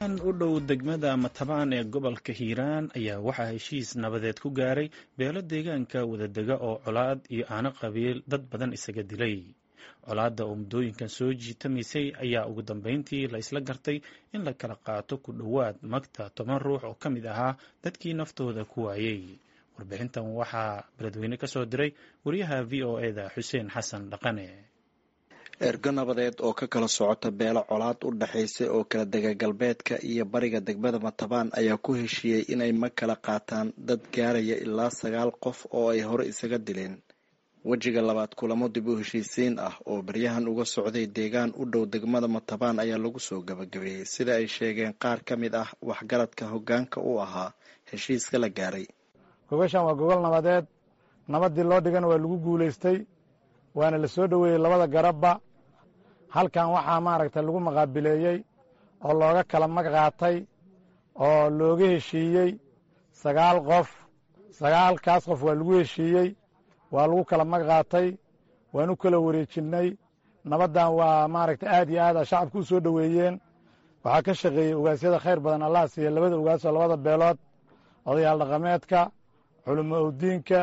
deegaan u dhow degmada Matabaan ee gobolka Hiiraan ayaa waxaa heshiis nabadeed ku gaaray beelo deegaanka wadadega oo colaad iyo aana qabiil dad badan isaga dilay. Colaadda oo muddooyinkan soo jiitamaysay ayaa ugu dambeyntii la isla gartay in la kala qaato ku dhowaad magta 10 ruux oo ka mid ahaa dadkii naftooda ku waayay. Warbixintan waxaa beledweyne ka soo diray wariyaha VOA-da Xuseen Xasan Dhaqane. ergo nabadeed oo ka kala socota beelo colaad u dhaxaysa oo kala dega galbeedka iyo bariga degmada Matabaan ayaa ku heshiiyey inay ma kala qaataan dad gaaraya ilaa 9 qof oo ay hore isaga dileen. Wajiga labaad kulamo dib u heshiisiin ah oo baryahan uga socday deegaan u dhow degmada Matabaan ayaa lagu soo gabagabeeyey sida ay sheegeen qaar ka mid ah waxgaradka hoggaanka u ahaa heshiiska la gaaray. Gobashan waa gobol nabadeed, nabadii loo dhigana waa lagu guuleystay, waana la soo dhaweeyey labada garabba. halkan waxaa maaragtay lagu maqaabileeyey oo looga kala magqaatay oo looga heshiiyey 9 qof. 9kaas qof waa lagu heshiiyey, waa lagu kala magqaatay, waanu kala wareejinay. nabaddan waa maaragtay aad iyo aad shacabku u soo dhaweeyeen. waxaa ka shaqeeyey ugaasyada khayr badan allah siiya, labada ugaas oo labada beelood, odayaal dhaqameedka, culimo owdiinka,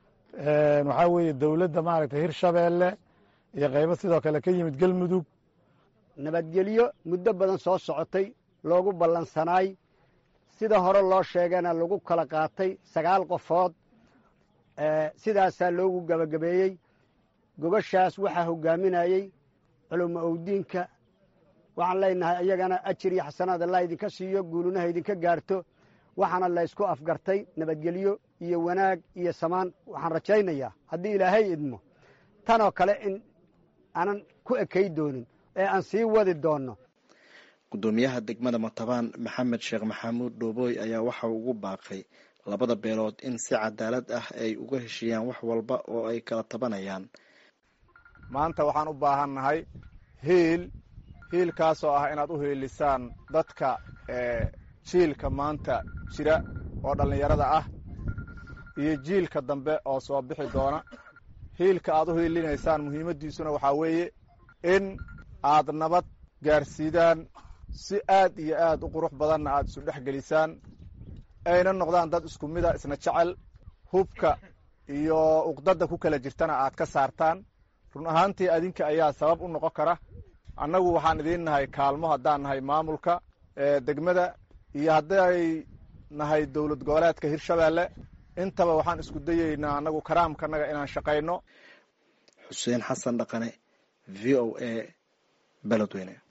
waxaa weeye dowladda maaragtay Hirshabeelle iyo qaybo sidoo kale ka yimid Galmudug. nabadgelyo muddo badan soo socotay, loogu ballansanaay, sida hore loo sheegana lagu kala qaatay 9 qofood. sidaasaa loogu gabagabeeyey. gobashaas waxaa hoggaaminayey culimo owdiinka. waxaan leenahay iyagana ajir iyo xasanaad allah idinka siiyo, guulunaha idinka gaarto. waxaana la ysku afgartay nabadgelyo iyo wanaag iyo samaan. waxaan rajaynayaa haddii ilaahay idmo tanoo kale in aanan ku ekay doonin ee aan sii wadi doonno. gudoomiyaha degmada Matabaan Maxamed Sheekh Maxamuud Dhooboy ayaa waxa uu ugu baaqay labada beelood in si cadaalad ah ay uga heshiiyaan wax walba oo ay kala tabanayaan. maanta waxaan u baahannahay hiilkaasoo ah inaad u hiilisaan dadka jiilka maanta jira oo dhallinyarada ah iyo jiilka dambe oo soo bixi doona. hiilka aad u hiilinaysaan muhiimaddiisuna waxaa weeye in aad nabad gaarsiidaan, si aad iyo aad u qurux badanna aad isu dhex gelisaan, ayna noqdaan dad isku mida, isna jecel, hubka iyo uqdadda ku kala jirtana aad ka saartaan. run ahaantii adinka ayaa sabab u noqon kara. annagu waxaan idiin nahay kaalmo haddaan nahay maamulka degmada iyo hadday nahay dowlad goboleedka Hirshabeelle. intaba waxaan isku dayeynaa annagu karaamkanaga inaan shaqayno. Xuseen Xasan Dhaqane, VOA, Beledweyne.